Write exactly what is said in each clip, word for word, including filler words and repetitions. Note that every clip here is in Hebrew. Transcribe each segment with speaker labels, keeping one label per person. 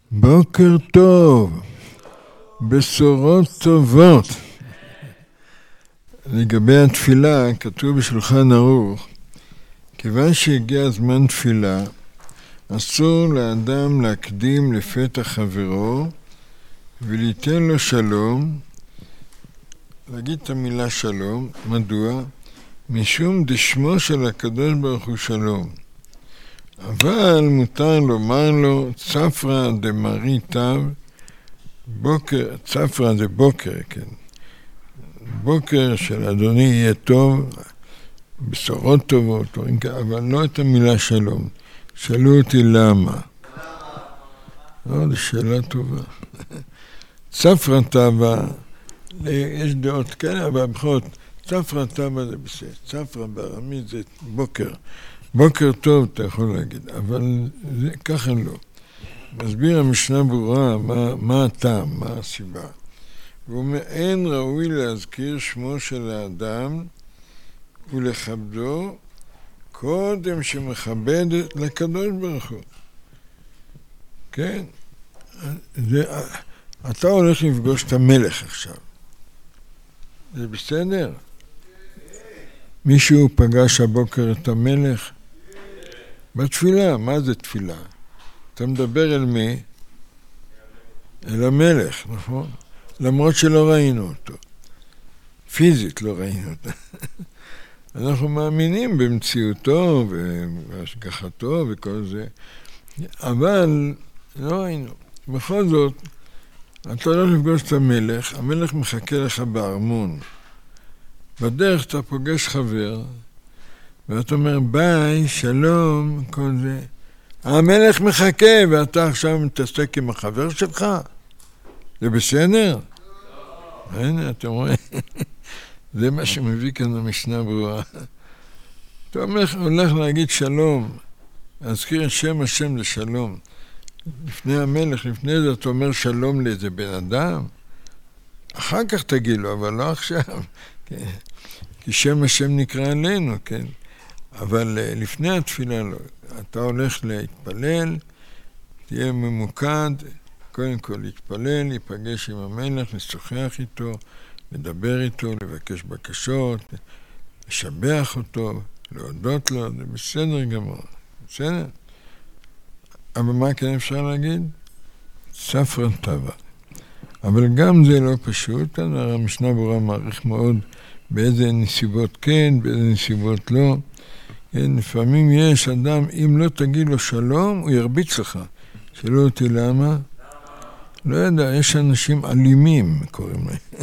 Speaker 1: בוקר טוב, בשורות טובות. לגבי התפילה, כתוב בשולחן ערוך, כיוון שהגיע זמן תפילה, אסור לאדם להקדים לפתח חברו וליתן לו שלום, להגיד את המילה שלום. מדוע? משום דשמו של הקדוש ברוך הוא שלום. אבל מותר לומר לו צפרא דמרי תו, בוקר, צפרא זה בוקר, כן. בוקר של אדוני יהיה טוב, בשורות טובות, אבל לא את המילה שלום. שאלו אותי למה. זו שאלה טובה. צפרא טבא, יש דעות כאלה, אבל בכל זאת, צפרא טבא זה בסדר. צפרא בארמית זה בוקר. בוקר טוב אתה יכול להגיד, אבל זה, ככה לא. מסביר המשנה ברורה מה, מה הטעם, מה הסיבה. והוא אומר, אין ראוי להזכיר שמו של האדם ולכבדו קודם שמכבד לקדוש ברוך הוא. כן? זה, אתה הולך לפגוש את המלך עכשיו. זה בסדר? מישהו פגש הבוקר את המלך? בתפילה, מה זה תפילה? אתה מדבר אל מי? אל המלך, נכון? למרות שלא ראינו אותו. פיזית לא ראינו אותו. אנחנו מאמינים במציאותו ובהשגחתו וכל זה, אבל לא ראינו. בכל זאת, אתה לא לפגוש את המלך, המלך מחכה לך בארמון. בדרך אתה פוגש חבר, ואתה אומר, ביי, שלום, כל זה. המלך מחכה, ואתה עכשיו מתעסק עם החבר שלך? זה בסדר? לא. הנה, אתה רואה? זה מה שמביא כאן המשנה ברורה. אתה הולך להגיד שלום, להזכיר את שם השם לשלום. לפני המלך, לפני זה אתה אומר שלום לאיזה בן אדם, אחר כך תגיד לו, אבל לא עכשיו. כן. כי שם השם נקרא עלינו, כן? אבל לפני התפילה לא. אתה הולך להתפלל, תהיה ממוקד, קודם כל להתפלל, להיפגש עם המלך, לשוחח איתו, לדבר איתו, לבקש בקשות, לשבח אותו, להודות לו, זה בסדר גמור, בסדר? אבל מה כן אפשר להגיד? צפרא טבא. אבל גם זה לא פשוט, המשנה ברורה מעריך מאוד באיזה נסיבות כן, באיזה נסיבות לא. כן, לפעמים יש אדם, אם לא תגיד לו שלום, הוא ירביץ לך. שאלו אותי למה? לא יודע, יש אנשים אלימים, קוראים להם.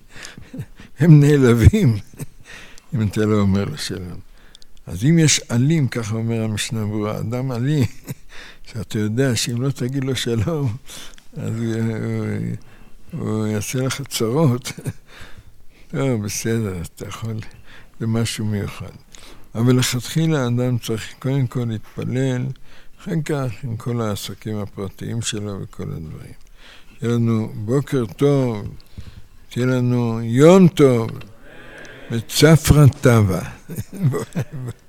Speaker 1: הם נעלבים, אם אתה לא אומר לו שלום. אז אם יש אלים, ככה אומר המשנה ברורה, אדם אלים, שאתה יודע שאם לא תגיד לו שלום, אז הוא, הוא, הוא יעשה לך צרות. טוב, בסדר, אתה יכול, זה משהו מיוחד. אבל לכתחילה האדם צריך קודם כל להתפלל, אחר כך עם כל העסקים הפרטיים שלו וכל הדברים. תהיה לנו בוקר טוב, תהיה לנו יום טוב, וצפרא טבא.